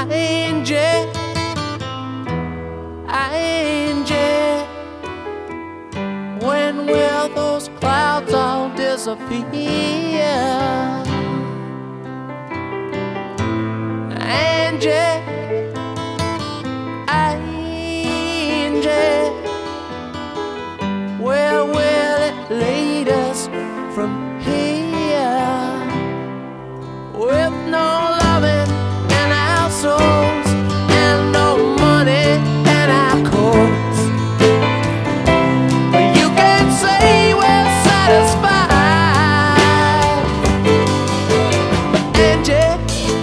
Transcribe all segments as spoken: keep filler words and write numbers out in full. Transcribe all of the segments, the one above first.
Angie, Angie, when will those clouds all disappear? Angie, Angie, where will it lead us from here? With no loving in our souls and no money in our coats, you can't say we're satisfied. But Angie,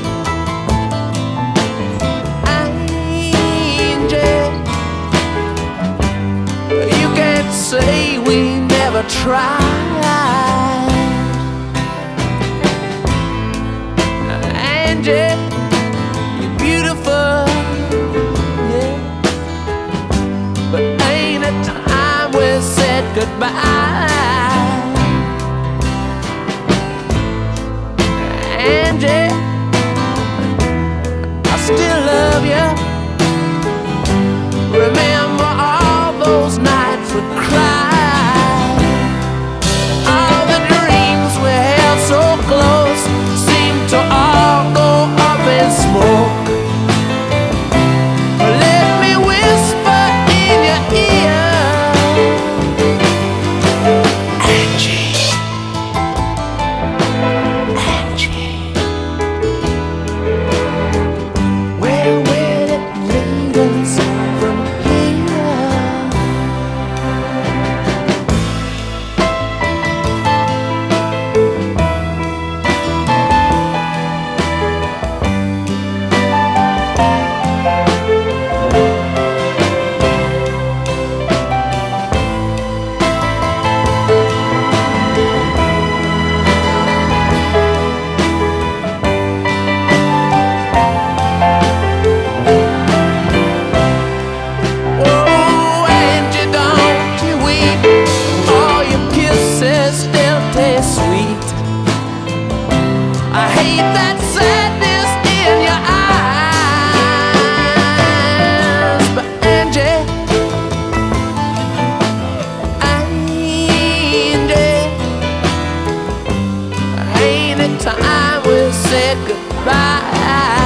Angie, you can't say we never tried. Angie, you're beautiful, yeah, but ain't it time we said goodbye? Angie, I still love you. Remember all those nights we cried, all the dreams we held so close seemed to all go up in smoke. Let me whisper in your ear, Angie, Angie, where will it lead us from sweet? I hate that sadness in your eyes. But Angie, Angie, ain't it time we said goodbye?